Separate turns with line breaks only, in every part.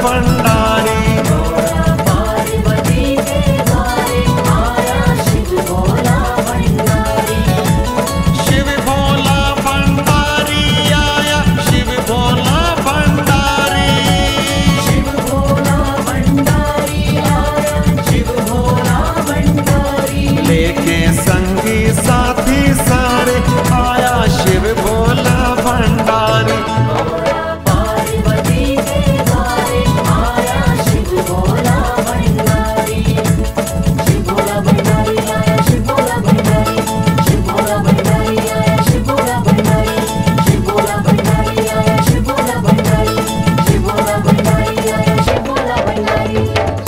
भंडारी।
पार्वती के द्वारे आया शिव भोला भंडारी।
शिव भोला भंडारी आया, शिव भोला भंडारी।
शिव भोला भंडारी आया, शिव भोला भंडारी।
लेके संगी साथी सारे आया शिव भोला भंडारी।
पार्वती के द्वारे आया शिव भोला भंडारी। शिव भोला भंडारी आया, शिव भोला भंडारी। शिव भोला भंडारी आया, शिव भोला भंडारी। शिव भोला भंडारी आया, शिव भोला भंडारी। शिव भोला भंडारी आया, शिव भोला भंडारी।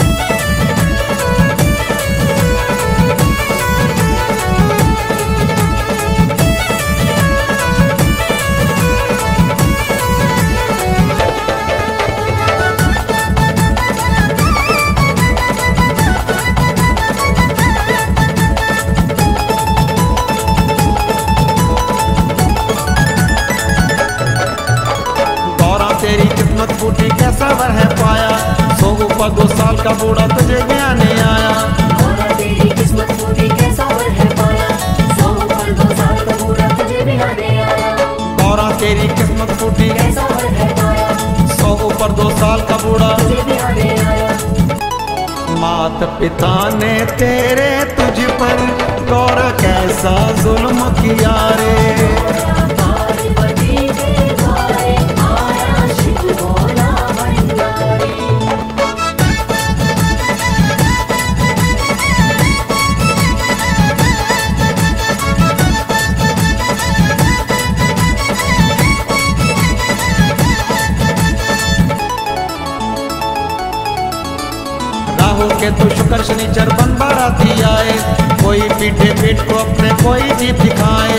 गौरा तेरी किस्मत फूटी कैसा वर है पाया, 100 ऊपर 2 साल का बूढ़ा तुझे ज्ञान आया।
गौरा तेरी किस्मत फूटी कैसा वर है पाया, 100 ऊपर 2 साल का बूढ़ा तुझे भी आने आया।
गौरा तेरी किस्मत फूटी
कैसा वर है पाया,
100 ऊपर 2 साल का बूढ़ा।
तुझे भी आने आया।
मात पिता ने तेरे तुझ पर गौरा कैसा जुल्म किया रे।
पार्वती के द्वारे आया शिव भोला भंडारी।
राहु के तो शुक्र शनिचर बन बाराती आए, कोई पीठे पीठ को अपने कोई जीत दिखाए।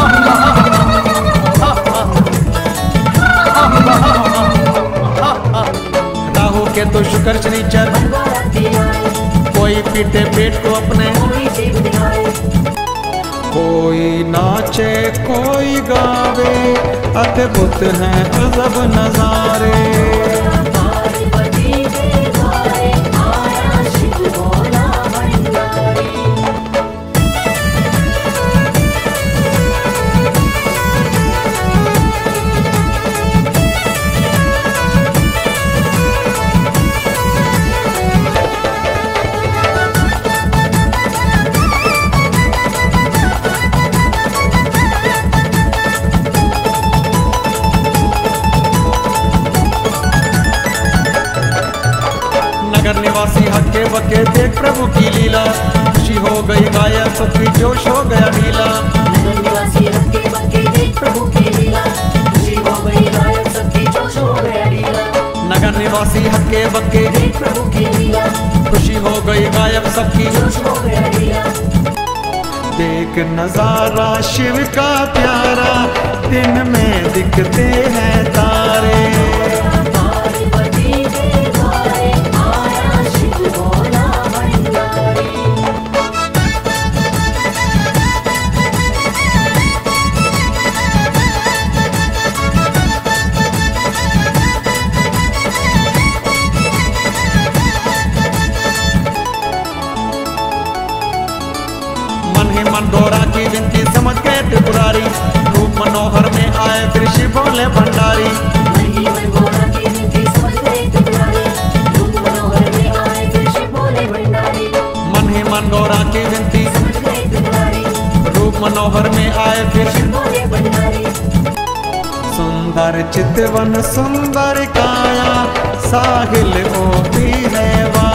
राहु के तो शुक्र शनिचर
बाराती आए,
कोई पीठे पेट को अपने।
कोई जीव दिखाए।
कोई नाचे कोई गावे, अद्भुत है अजब नजारे।
पार्वती के द्वारे आया शिव भोला भंडारी।
नगर निवासी हक्के बक्के देख प्रभु की लीला, खुशी हो गई गायक सबकी जोश हो गया ढीला।
नगर निवासी हक्के बक्के देख प्रभु की लीला, खुशी हो गई गायक सबकी जोश हो गया ढीला।
नगर निवासी हक्के बक्के
देख प्रभु की लीला,
खुशी हो गई गायक सबकी।
जोश हो गया ढीला।
देख नजारा शिव का प्यारा, दिन में दिखते हैं तारे।
पार्वती के द्वारे आया शिव भोला भंडारी।
मन ही मन गौरा की विनती समझ गए त्रिपुरारी, रूप मनोहर में आए फिर शिव भोले भंडारी।
नहीं मन गौरा की विनती समझ गए त्रिपुरारी, रूप मनोहर में आए फिर शिव भोले भंडारी।
मन ही मन गौरा की विनती
समझ गए त्रिपुरारी,
रूप मनोहर में आए फिर
शिव भोले भंडारी।
सुंदर चितवन सुंदर काया, साहिल वो भी है